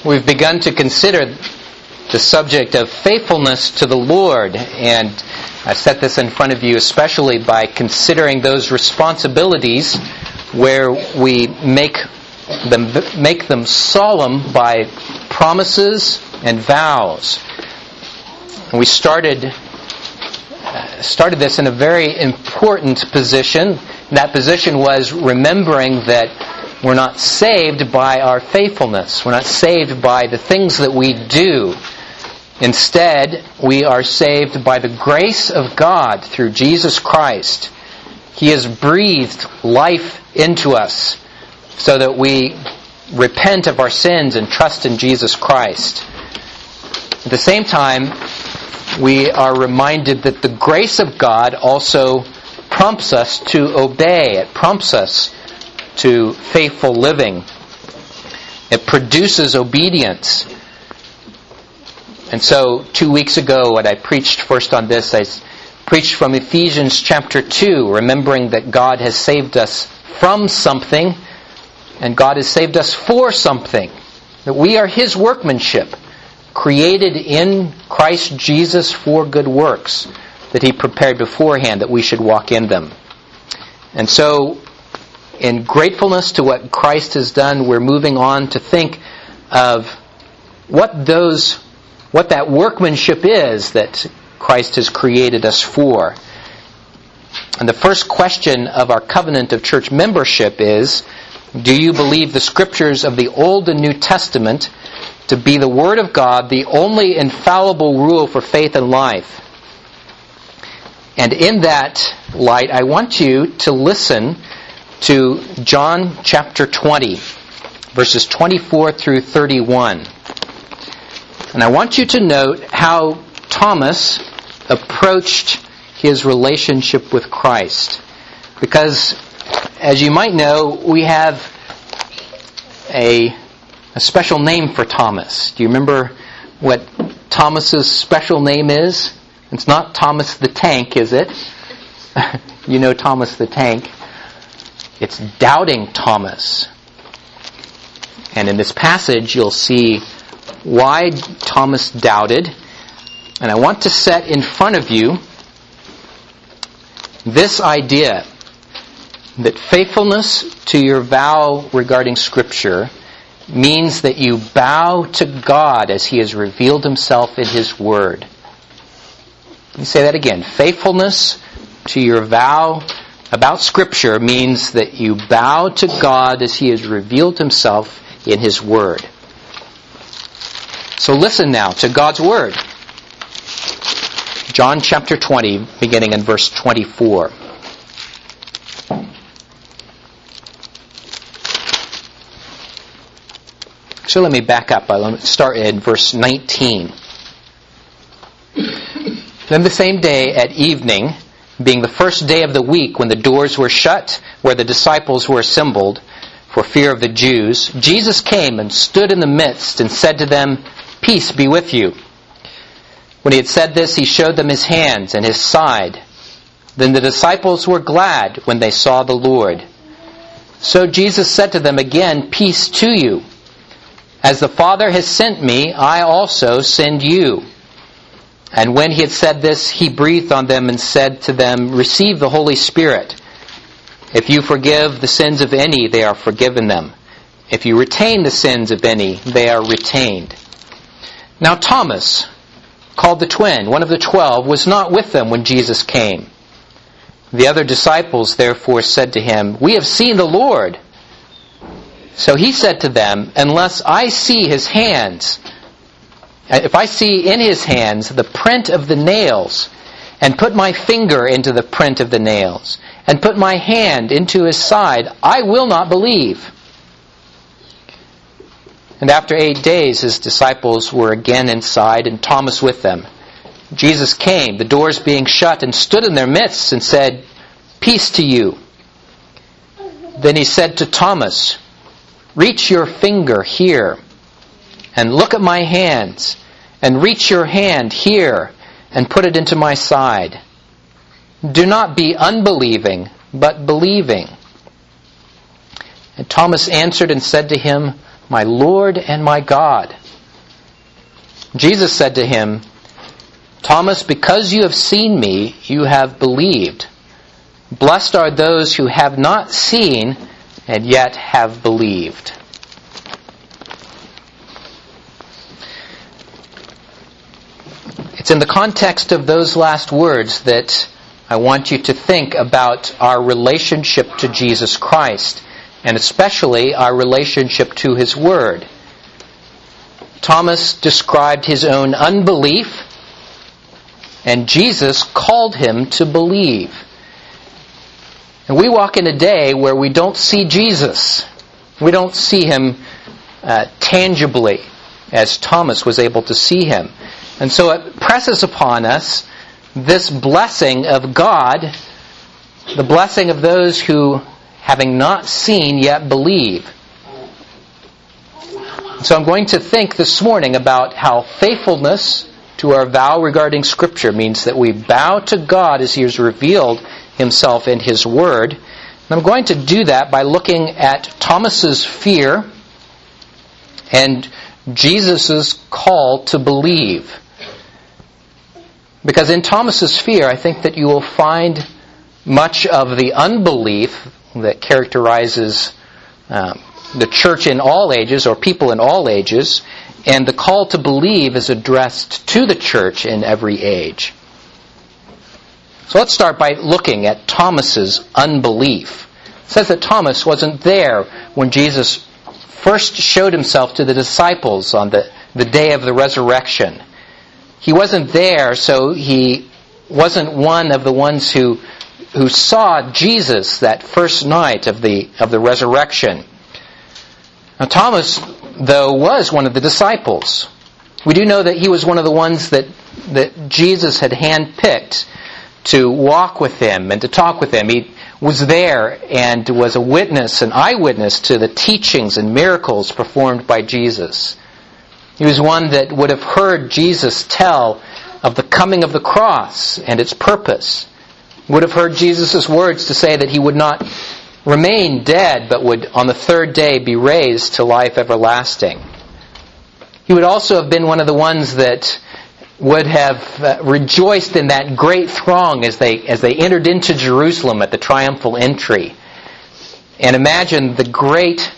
We've begun to consider the subject of faithfulness to the Lord, and I've set this in front of you especially by considering those responsibilities where we make them solemn by promises and vows. And we started this in a very important position. That position was remembering that we're not saved by our faithfulness. We're not saved by the things that we do. Instead, we are saved by the grace of God through Jesus Christ. He has breathed life into us so that we repent of our sins and trust in Jesus Christ. At the same time, we are reminded that the grace of God also prompts us to obey. It prompts us to faithful living. It produces obedience. And so 2 weeks ago, when I preached first on this, I preached from Ephesians chapter 2, remembering that God has saved us from something, and God has saved us for something. That we are His workmanship, created in Christ Jesus for good works, that He prepared beforehand that we should walk in them. And so, in gratefulness to what Christ has done, we're moving on to think of what that workmanship is that Christ has created us for. And the first question of our covenant of church membership is, do you believe the Scriptures of the Old and New Testament to be the Word of God, the only infallible rule for faith and life? And in that light, I want you to listen to John chapter 20, verses 24 through 31. And I want you to note how Thomas approached his relationship with Christ. Because, as you might know, we have a special name for Thomas. Do you remember what Thomas's special name is? It's not Thomas the Tank, is it? You know Thomas the Tank. It's Doubting Thomas. And in this passage, you'll see why Thomas doubted. And I want to set in front of you this idea that faithfulness to your vow regarding Scripture means that you bow to God as He has revealed Himself in His Word. Let me say that again. Faithfulness to your vow about Scripture means that you bow to God as He has revealed Himself in His Word. So listen now to God's Word. John chapter 20, beginning in verse 24. So let me back up. I'll start in verse 19. Then the same day at evening, being the first day of the week when the doors were shut, where the disciples were assembled for fear of the Jews, Jesus came and stood in the midst and said to them, "Peace be with you." When He had said this, He showed them His hands and His side. Then the disciples were glad when they saw the Lord. So Jesus said to them again, "Peace to you. As the Father has sent me, I also send you." And when He had said this, He breathed on them and said to them, "Receive the Holy Spirit. If you forgive the sins of any, they are forgiven them. If you retain the sins of any, they are retained." Now Thomas, called the twin, one of the 12, was not with them when Jesus came. The other disciples therefore said to Him, "We have seen the Lord." So He said to them, "Unless I see His hands, if I see in His hands the print of the nails, and put my finger into the print of the nails, and put my hand into His side, I will not believe." And after 8 days, His disciples were again inside, and Thomas with them. Jesus came, the doors being shut, and stood in their midst, and said, "Peace to you." Then He said to Thomas, "Reach your finger here, and look at my hands, and reach your hand here, and put it into my side. Do not be unbelieving, but believing." And Thomas answered and said to Him, my Lord and my God." Jesus said to him, "Thomas, because you have seen me, you have believed. Blessed are those who have not seen and yet have believed." It's in the context of those last words that I want you to think about our relationship to Jesus Christ, and especially our relationship to His Word. Thomas described his own unbelief, and Jesus called him to believe. And we walk in a day where we don't see Jesus. We don't see Him tangibly, as Thomas was able to see Him. And so it presses upon us this blessing of God, the blessing of those who, having not seen, yet believe. So I'm going to think this morning about how faithfulness to our vow regarding Scripture means that we bow to God as He has revealed Himself in His Word. And I'm going to do that by looking at Thomas's fear and Jesus' call to believe. Because in Thomas's fear, I think that you will find much of the unbelief that characterizes the church in all ages, or people in all ages, and the call to believe is addressed to the church in every age. So let's start by looking at Thomas's unbelief. It says that Thomas wasn't there when Jesus first showed Himself to the disciples on the day of the resurrection. He wasn't there, so he wasn't one of the ones who saw Jesus that first night of the resurrection. Now Thomas, though, was one of the disciples. We do know that he was one of the ones that Jesus had handpicked to walk with Him and to talk with Him. He was there and was a witness, an eyewitness to the teachings and miracles performed by Jesus. He was one that would have heard Jesus tell of the coming of the cross and its purpose. Would have heard Jesus' words to say that He would not remain dead, but would on the third day be raised to life everlasting. He would also have been one of the ones that would have rejoiced in that great throng as they entered into Jerusalem at the triumphal entry. And imagine the great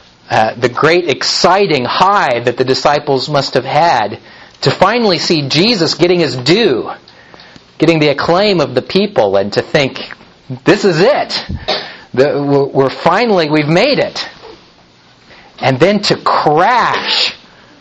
exciting high that the disciples must have had to finally see Jesus getting His due, getting the acclaim of the people, and to think, this is it. We've made it. And then to crash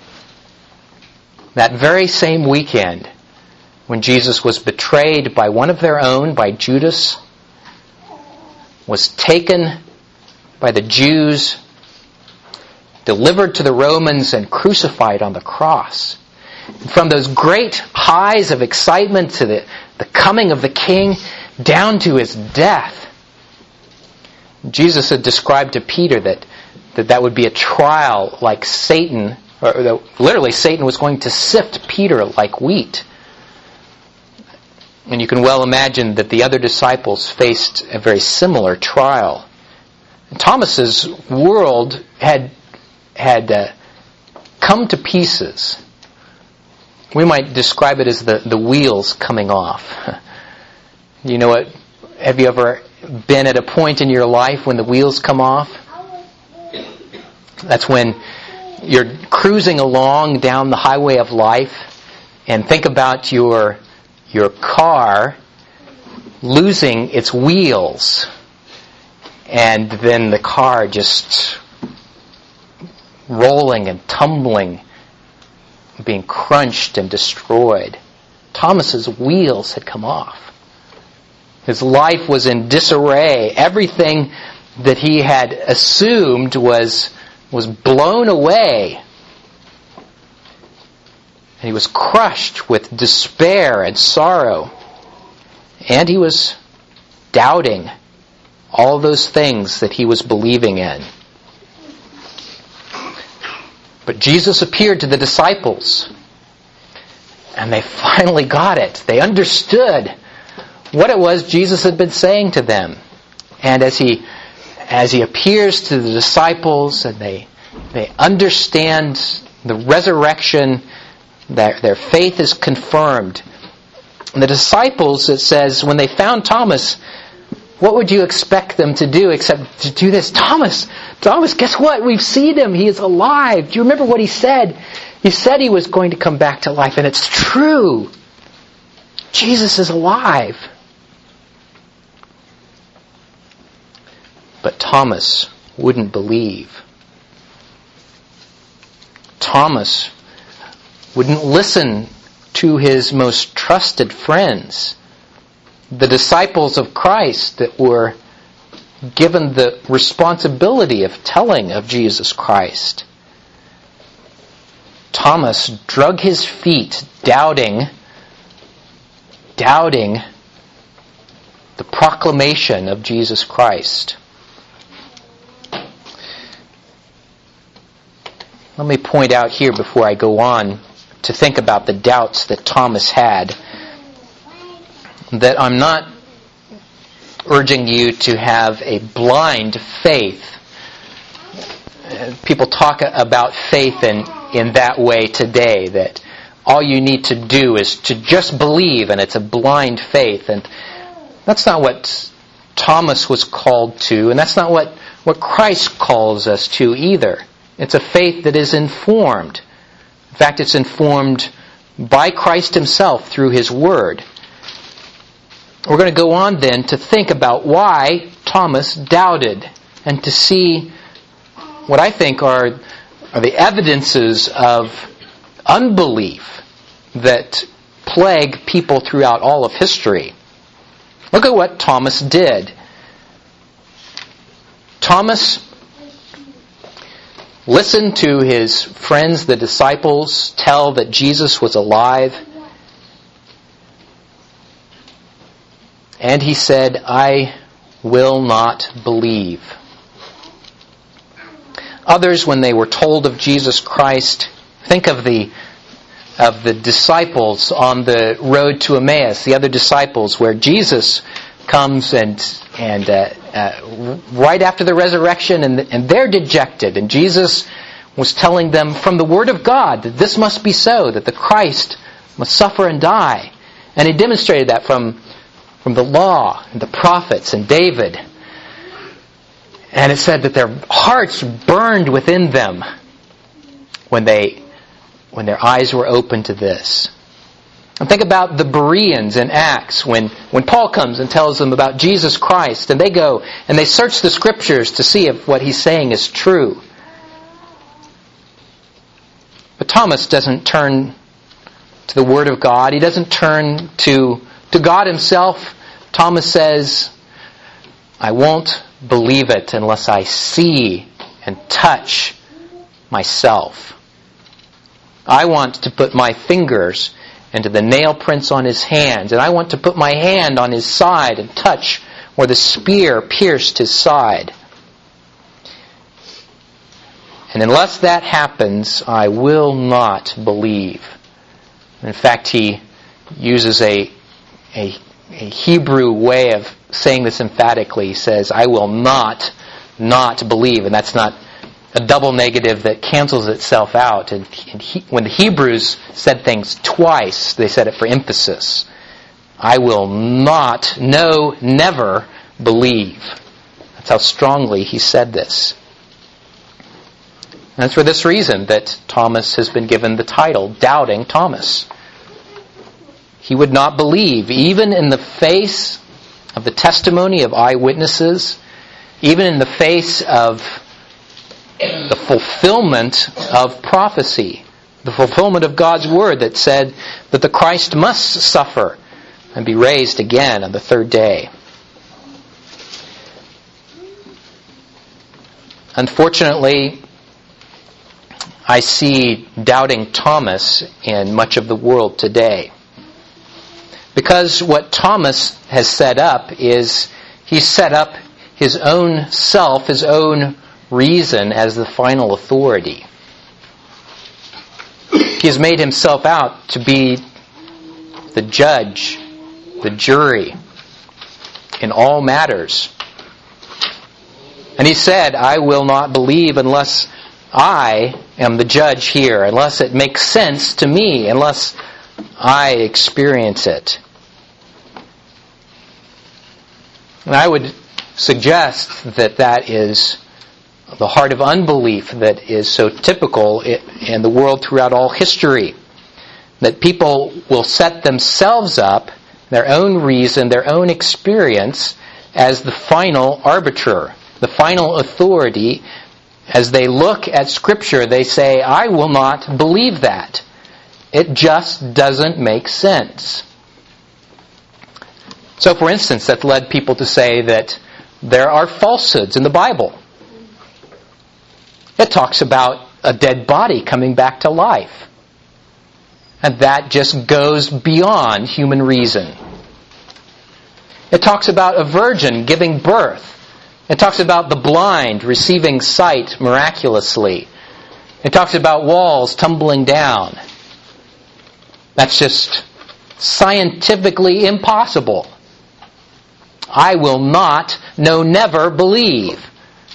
that very same weekend when Jesus was betrayed by one of their own, by Judas, was taken by the Jews, delivered to the Romans, and crucified on the cross. And from those great highs of excitement to the coming of the King, down to His death, Jesus had described to Peter that would be a trial like Satan, or literally Satan was going to sift Peter like wheat. And you can well imagine that the other disciples faced a very similar trial. And Thomas's world had come to pieces. We might describe it as the wheels coming off. You know what? Have you ever been at a point in your life when the wheels come off? That's when you're cruising along down the highway of life, and think about your car losing its wheels, and then the car just rolling and tumbling, being crunched and destroyed. Thomas's wheels had come off. His life was in disarray. Everything that he had assumed was blown away. And he was crushed with despair and sorrow. And he was doubting all those things that he was believing in. But Jesus appeared to the disciples, and they finally got it. They understood what it was Jesus had been saying to them. And as he appears to the disciples, and they They understand the resurrection. Their faith is confirmed. And the disciples, it says, when they found Thomas, what would you expect them to do except to do this? Thomas, guess what? We've seen him. He is alive. Do you remember what he said? He said he was going to come back to life, and it's true. Jesus is alive. But Thomas wouldn't believe. Thomas wouldn't listen to his most trusted friends, the disciples of Christ that were given the responsibility of telling of Jesus Christ. Thomas drug his feet, doubting the proclamation of Jesus Christ. Let me point out here before I go on to think about the doubts that Thomas had, that I'm not urging you to have a blind faith. People talk about faith in that way today, that all you need to do is to just believe, and it's a blind faith. And that's not what Thomas was called to, and that's not what Christ calls us to either. It's a faith that is informed. In fact, it's informed by Christ Himself through His Word. We're going to go on then to think about why Thomas doubted, and to see what I think are the evidences of unbelief that plague people throughout all of history. Look at what Thomas did. Thomas listened to his friends, the disciples, tell that Jesus was alive. And he said, "I will not believe." Others, when they were told of Jesus Christ, think of the disciples on the road to Emmaus, the other disciples, where Jesus comes and right after the resurrection, and they're dejected, and Jesus was telling them from the Word of God that this must be so, that the Christ must suffer and die. And He demonstrated that from the law and the prophets and David. And it said that their hearts burned within them when their eyes were open to this. And think about the Bereans in Acts, when Paul comes and tells them about Jesus Christ, and they go and they search the Scriptures to see if what he's saying is true. But Thomas doesn't turn to the Word of God. He doesn't turn to God Himself. Thomas says, "I won't believe it unless I see and touch myself. I want to put my fingers into the nail prints on His hands, and I want to put my hand on His side and touch where the spear pierced His side. And unless that happens, I will not believe." In fact, he uses a Hebrew way of saying this emphatically. He says, "I will not believe." And that's not a double negative that cancels itself out. And when the Hebrews said things twice, they said it for emphasis. I will not, no, never believe. That's how strongly he said this. And it's for this reason that Thomas has been given the title, Doubting Thomas. He would not believe, even in the face of the testimony of eyewitnesses, even in the face of the fulfillment of prophecy, the fulfillment of God's Word that said that the Christ must suffer and be raised again on the third day. Unfortunately, I see doubting Thomas in much of the world today. Because what Thomas has set up is, he's set up his own self, his own reason as the final authority. He has made himself out to be the judge, the jury, in all matters. And he said, "I will not believe unless I am the judge here, unless it makes sense to me, unless I experience it. And I would suggest that that is the heart of unbelief that is so typical in the world throughout all history. That people will set themselves up, their own reason, their own experience, as the final arbiter, the final authority. As they look at Scripture, they say, I will not believe that. It just doesn't make sense. So, for instance, that led people to say that there are falsehoods in the Bible. It talks about a dead body coming back to life. And that just goes beyond human reason. It talks about a virgin giving birth. It talks about the blind receiving sight miraculously. It talks about walls tumbling down. That's just scientifically impossible. I will not, no, never believe.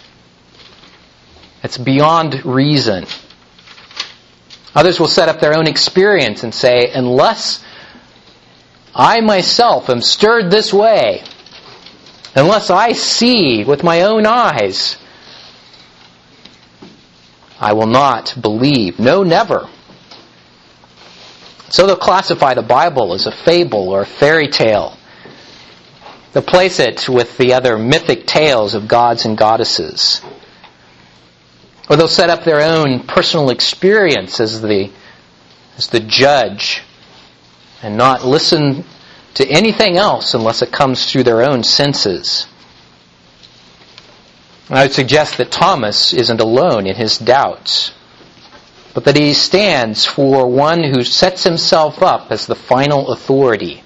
It's beyond reason. Others will set up their own experience and say, unless I myself am stirred this way, unless I see with my own eyes, I will not believe. No, never. So they'll classify the Bible as a fable or a fairy tale. They'll place it with the other mythic tales of gods and goddesses. Or they'll set up their own personal experience as the judge and not listen to anything else unless it comes through their own senses. I would suggest that Thomas isn't alone in his doubts, but that he stands for one who sets himself up as the final authority.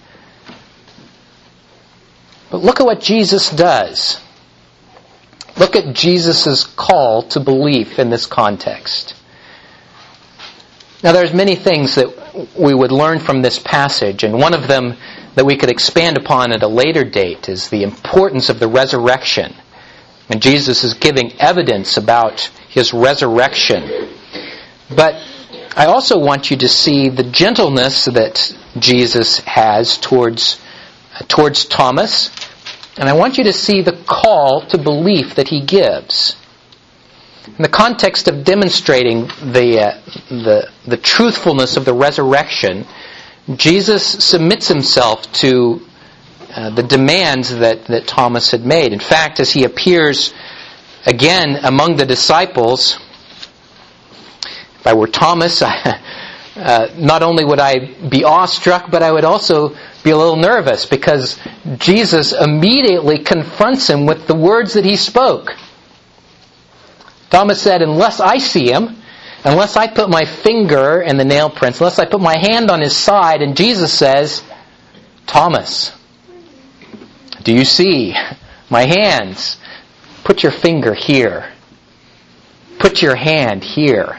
But look at what Jesus does. Look at Jesus' call to belief in this context. Now there's many things that we would learn from this passage, and one of them that we could expand upon at a later date is the importance of the resurrection. And Jesus is giving evidence about His resurrection. But I also want you to see the gentleness that Jesus has towards Thomas. And I want you to see the call to belief that He gives. In the context of demonstrating the truthfulness of the resurrection, Jesus submits Himself to the demands that Thomas had made. In fact, as He appears again among the disciples, if I were Thomas, not only would I be awestruck, but I would also be a little nervous, because Jesus immediately confronts him with the words that He spoke. Thomas said, unless I see Him, unless I put my finger in the nail prints, unless I put my hand on His side, and Jesus says, Thomas, do you see my hands? Put your finger here. Put your hand here.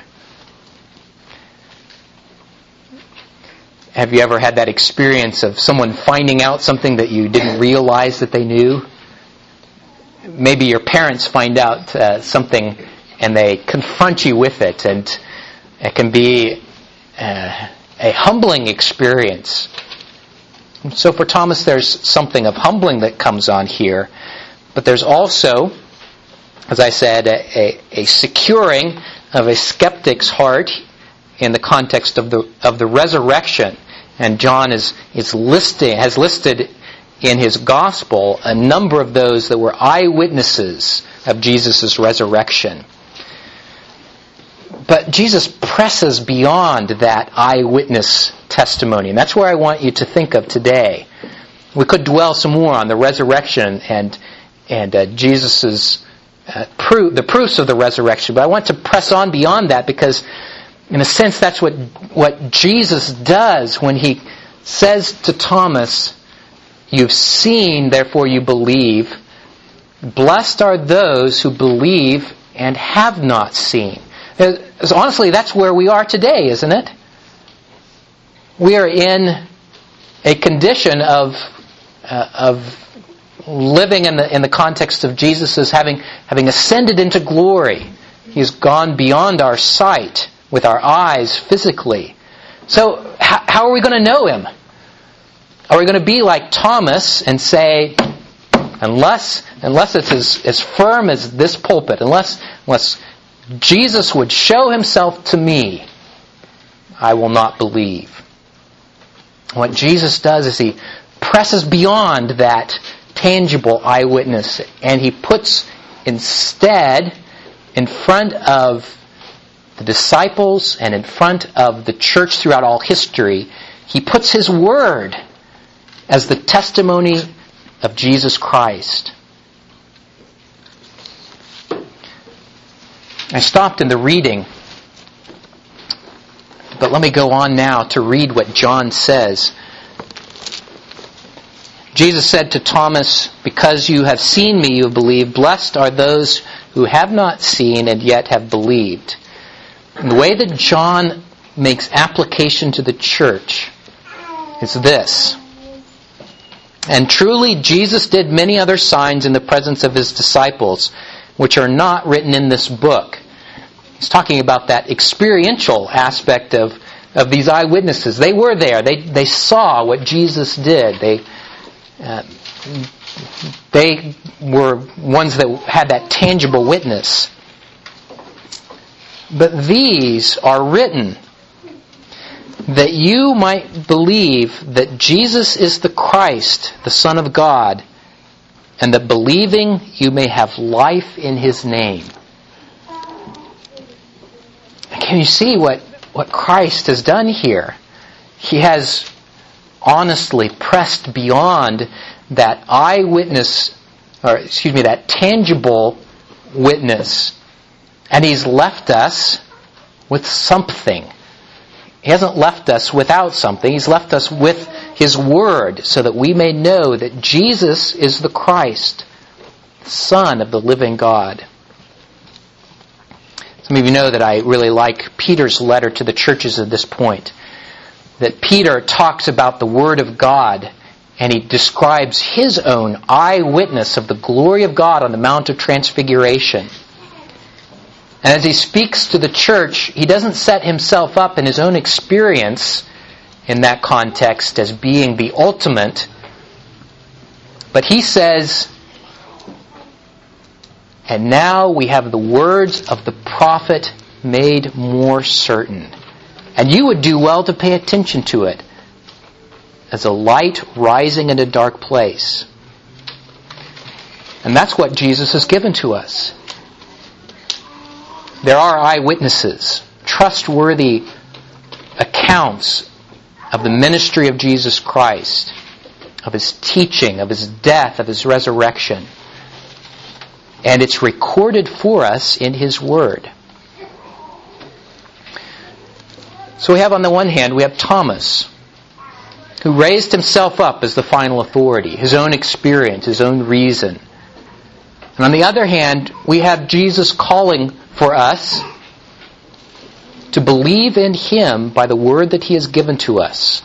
Have you ever had that experience of someone finding out something that you didn't realize that they knew? Maybe your parents find out something and they confront you with it, and it can be a humbling experience. And so for Thomas, there's something of humbling that comes on here, but there's also, as I said, a securing of a skeptic's heart in the context of the resurrection. And John has listed in his gospel a number of those that were eyewitnesses of Jesus' resurrection. But Jesus presses beyond that eyewitness testimony, and that's where I want you to think of today. We could dwell some more on the resurrection and Jesus' the proofs of the resurrection, but I want to press on beyond that, because in a sense, that's what Jesus does when He says to Thomas, you've seen, therefore you believe. Blessed are those who believe and have not seen. Honestly, that's where we are today, isn't it? We are in a condition of living in the context of Jesus as having ascended into glory, He has gone beyond our sight with our eyes physically. So how are we going to know Him? Are we going to be like Thomas and say, unless it's as firm as this pulpit, unless Jesus would show Himself to me, I will not believe. What Jesus does is He presses beyond that tangible eyewitness, and He puts instead in front of the disciples and in front of the church throughout all history, He puts His Word as the testimony of Jesus Christ. I stopped in the reading, but let me go on now to read what John says. Jesus said to Thomas, "Because you have seen me, you have believed. Blessed are those who have not seen and yet have believed." And the way that John makes application to the church is this. "And truly Jesus did many other signs in the presence of His disciples, which are not written in this book." He's talking about that experiential aspect of these eyewitnesses. They were there. They saw what Jesus did. They were ones that had that tangible witness. "But these are written that you might believe that Jesus is the Christ, the Son of God, and that believing you may have life in His name." Can you see what Christ has done here? He has honestly pressed beyond that that tangible witness, and He's left us with something. He hasn't left us without something. He's left us with His Word so that we may know that Jesus is the Christ, the Son of the living God. Some of you know that I really like Peter's letter to the churches at this point. That Peter talks about the Word of God, and he describes his own eyewitness of the glory of God on the Mount of Transfiguration. And as he speaks to the church, he doesn't set himself up in his own experience in that context as being the ultimate, but he says, "And now we have the words of the prophet made more certain. And you would do well to pay attention to it as a light rising in a dark place." And that's what Jesus has given to us. There are eyewitnesses, trustworthy accounts of the ministry of Jesus Christ, of His teaching, of His death, of His resurrection. And it's recorded for us in His Word. So we have on the one hand, we have Thomas, who raised himself up as the final authority, his own experience, his own reason. And on the other hand, we have Jesus calling for us to believe in Him by the Word that He has given to us.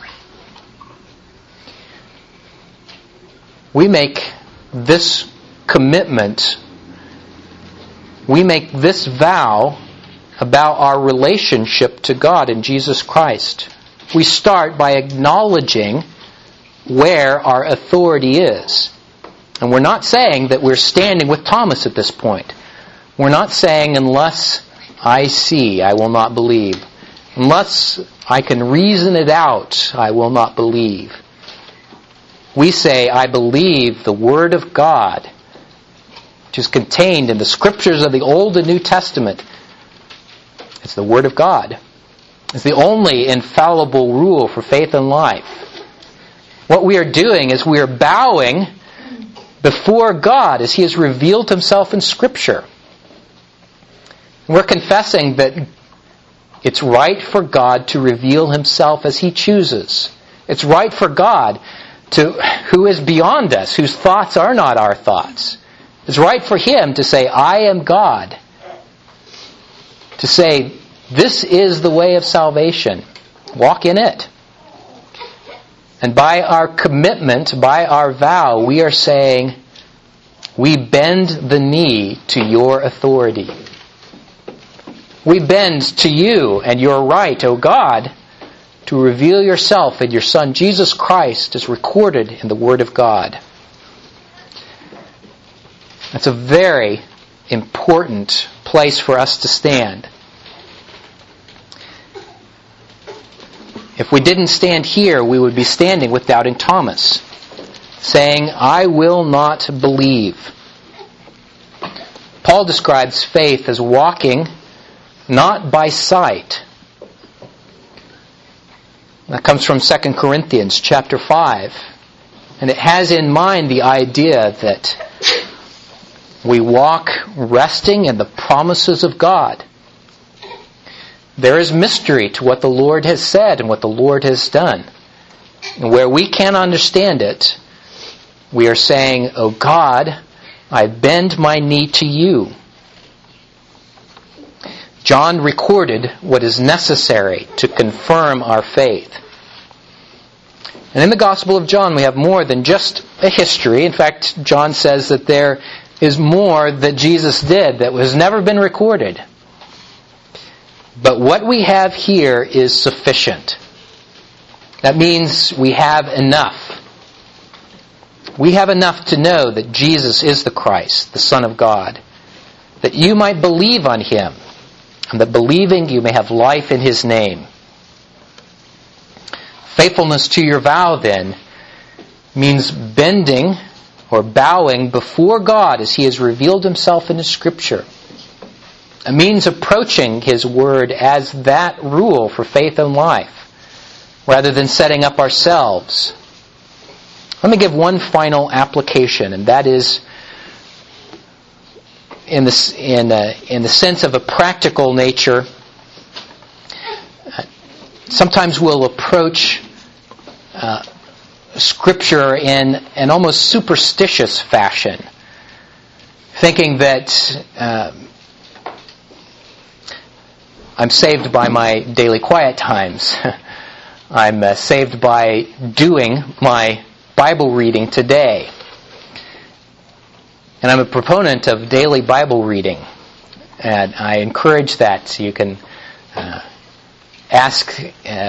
We make this commitment, we make this vow about our relationship to God in Jesus Christ. We start by acknowledging where our authority is. And we're not saying that we're standing with Thomas at this point. We're not saying, unless I see, I will not believe. Unless I can reason it out, I will not believe. We say, I believe the Word of God, which is contained in the Scriptures of the Old and New Testament. It's the Word of God. It's the only infallible rule for faith and life. What we are doing is we are bowing before God as He has revealed Himself in Scripture. We're confessing that it's right for God to reveal Himself as He chooses. It's right for God who is beyond us, whose thoughts are not our thoughts. It's right for Him to say, I am God. To say, this is the way of salvation. Walk in it. And by our commitment, by our vow, we are saying, we bend the knee to Your authority. We bend to you and your right, O God, to reveal yourself in your Son Jesus Christ as recorded in the Word of God. That's a very important place for us to stand. If we didn't stand here, we would be standing with doubting Thomas, saying, I will not believe. Paul describes faith as walking not by sight. That comes from 2 Corinthians chapter 5. And it has in mind the idea that we walk resting in the promises of God. There is mystery to what the Lord has said and what the Lord has done. And where we can't understand it, we are saying, O God, I bend my knee to you. John recorded what is necessary to confirm our faith. And in the Gospel of John, we have more than just a history. In fact, John says that there is more that Jesus did that has never been recorded. But what we have here is sufficient. That means we have enough. We have enough to know that Jesus is the Christ, the Son of God, that you might believe on Him, and that believing you may have life in His name. Faithfulness to your vow, then, means bending or bowing before God as He has revealed Himself in His Scripture. It means approaching His Word as that rule for faith and life, rather than setting up ourselves. Let me give one final application, and that is in the sense of a practical nature. Sometimes we'll approach Scripture in an almost superstitious fashion, thinking that I'm saved by my daily quiet times. I'm saved by doing my Bible reading today. And I'm a proponent of daily Bible reading. And I encourage that. You can ask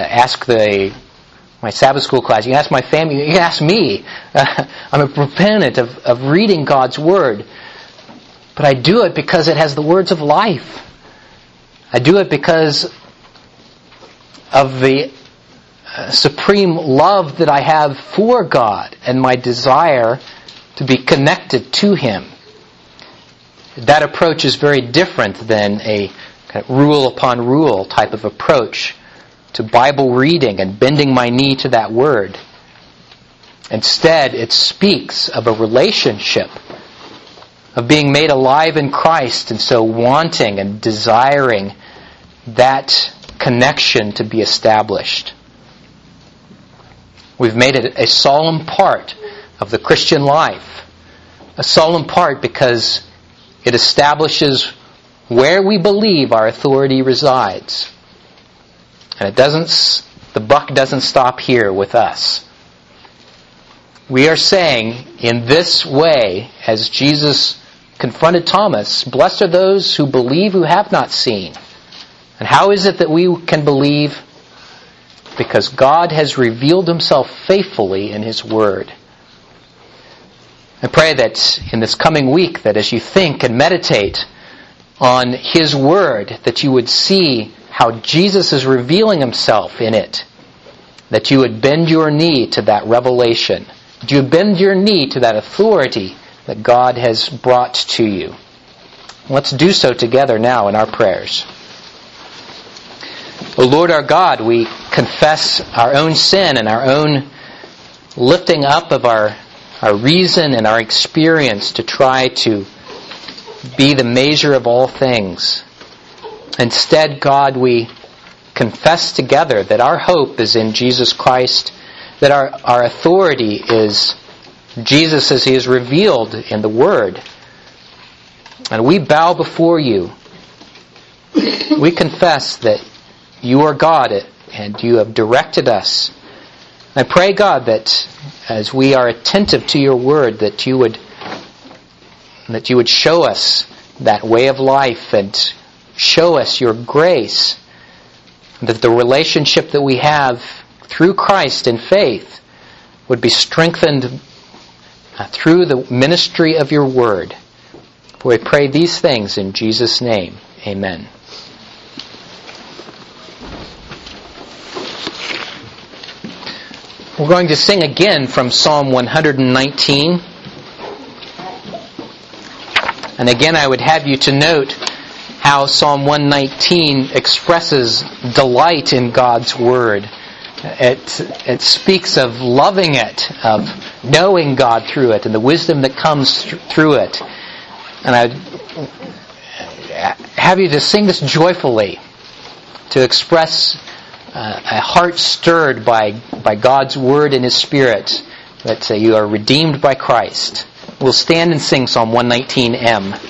my Sabbath school class. You can ask my family. You can ask me. I'm a proponent of reading God's Word. But I do it because it has the words of life. I do it because of the supreme love that I have for God and my desire to be connected to Him. That approach is very different than a kind of rule upon rule type of approach to Bible reading and bending my knee to that Word. Instead, it speaks of a relationship, of being made alive in Christ, and so wanting and desiring that connection to be established. We've made it a solemn part of the Christian life. A solemn part because it establishes where we believe our authority resides. And the buck doesn't stop here with us. We are saying in this way, as Jesus confronted Thomas, blessed are those who believe who have not seen. And how is it that we can believe? Because God has revealed Himself faithfully in His Word. I pray that in this coming week, that as you think and meditate on His Word, that you would see how Jesus is revealing Himself in it. That you would bend your knee to that revelation. That you would bend your knee to that authority that God has brought to you. Let's do so together now in our prayers. O Lord our God, we confess our own sin and our own lifting up of our reason and our experience to try to be the measure of all things. Instead, God, we confess together that our hope is in Jesus Christ, that our authority is Jesus as He is revealed in the Word. And we bow before you. We confess that you are God and you have directed us. I pray, God, that as we are attentive to your Word, that you would show us that way of life and show us your grace, that the relationship that we have through Christ in faith would be strengthened through the ministry of your word. For we pray these things in Jesus' name. Amen. We're going to sing again from Psalm 119. And again, I would have you to note how Psalm 119 expresses delight in God's Word. It speaks of loving it, of knowing God through it, and the wisdom that comes through it. And I'd have you to sing this joyfully, to express a heart stirred by God's Word and His Spirit, that you are redeemed by Christ. We'll stand and sing Psalm 119M.